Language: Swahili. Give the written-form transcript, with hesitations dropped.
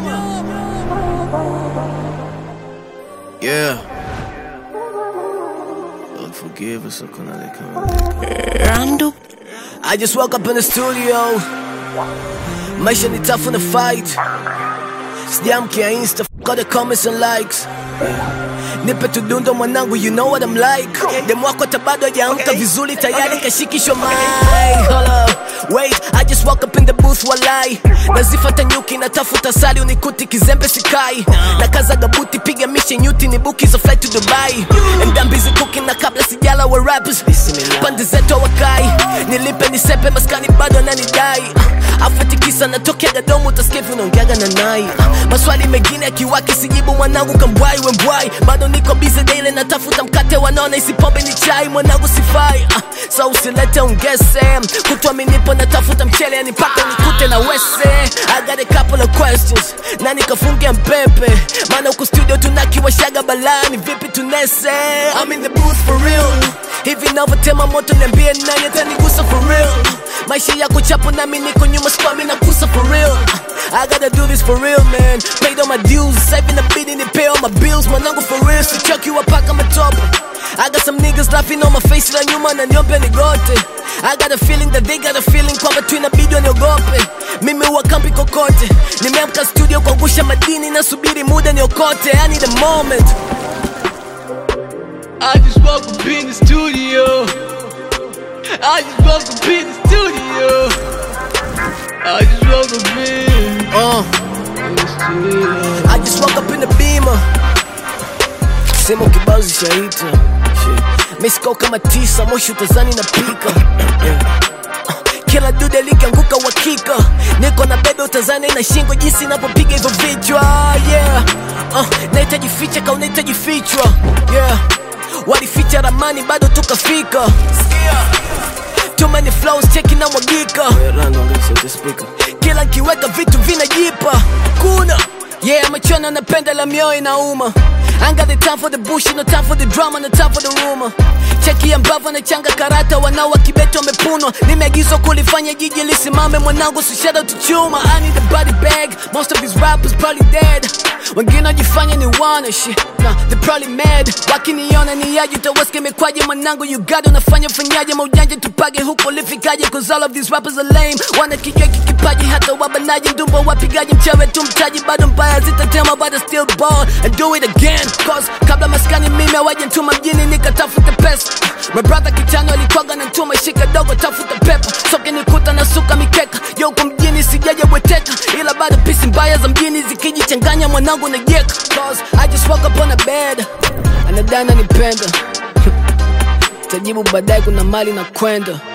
Yeah. Lord forgive us. I just woke up in the studio. Maisha ni tough on the fight. Sijamkia Insta, f*** all the comments and likes. Nipe tudundo mwanangu, you know what I'm like. Demu wako tabado hajaamka vizuri tayari kashikishwa mic. Hold up, wait, I just woke up in the booth walai. Nazifata nyuki natafuta sali unikuti kizembe sikai. Nakaza gabuti piga mishe nyuti ni buki za flight to Dubai. And I'm busy cooking na kabla sijala wa rappers. Pande zetu wakai, nilipe nisepe maskani bado ananidai. Afatikisa natokea gadomu utaskevu unaongeaga na nai. Maswali mengine akiwaki sijibu mwanangu kambwai wembwai. Bado niko busy daily natafuta mkate wanaona isi pombe ni chai mwanangu sifai. So usilete ungese kutwa minipo natafuta mchele yani paka nikute na wese. I got a couple of questions nani kafunge mpepe maana huku studio tunakiwashaga balani vipi tunese. I'm in the booth for real. Hivi navotema moto niambie nani atanigusa for real. Maisha yako chapo nami niko nyuma spami na kusa for real. I gotta do this for real man. Paid all my dues, saving the beating and pay all my bills. Mwanangu for real, so chuck you up paka matope. I got some niggas laughing on my face la nyuma na niombe nigote. I got a feeling that they got a feeling kwamba tu inabidi waniogope. Mimi huwa kambi kokote. Nimeamka studio kuangusha madini nasubiri muda niokote. I need a moment. I just woke up in the studio. I just woke up in the studio. I just woke up in the studio. I just woke up in the Beamer. Sema kibazi shaita. Mesko kama tisa, moshi utazani na pika. Kila dude likianguka wakika. Niko na bebe utazani na shingo jinsi napopiga hivyo vichwa. Yeah. Nahitaji ficha ka unahitaji fichwa. Yeah. Walificha ramani bado tukafika. Too many flows cheki na mwagika. Kila nkiweka vitu vinajipa. Kuna yeah, machona napenda la mioyo inauma. I ain't got the time for the bullshit, no time for the drama, no time for the rumor. Cheki ya mbavu na changa karata wanao wa kibeto wamepunwa. Nimeagizwa kulifanya jiji lisimame mwanangu so shout out to Chuma. I need a body bag, most of these rappers probably dead. Wengine wajifanya ni wana shit, nah, they probably mad. Wakiniona ni yaji utawaske mekwaje mwanangu you got unafanya fanyaje maujanja tupage huko lifikaje. Cause all of these rappers are lame. Wana kijua kikipaji hata wabanaji ndumbo wapigaji mchawe tu mtaji bado mbaya zitatema but I still ball and do it again. Cause kabla maskani mimi awaje ntuma mjini nikatafuta pesa. My brother kitano alikwaga na ntuma shika dogo tafuta pepa. Soke nikuta na suka mikeka. Yo huko mjini sijaje bweteka. Ila bado pisi mbaya za mjini zikijichanganya mwanangu na yeka. Cause I just woke up on a bed. Anadana nipenda. Tajibu baadaye kuna mali na kwenda.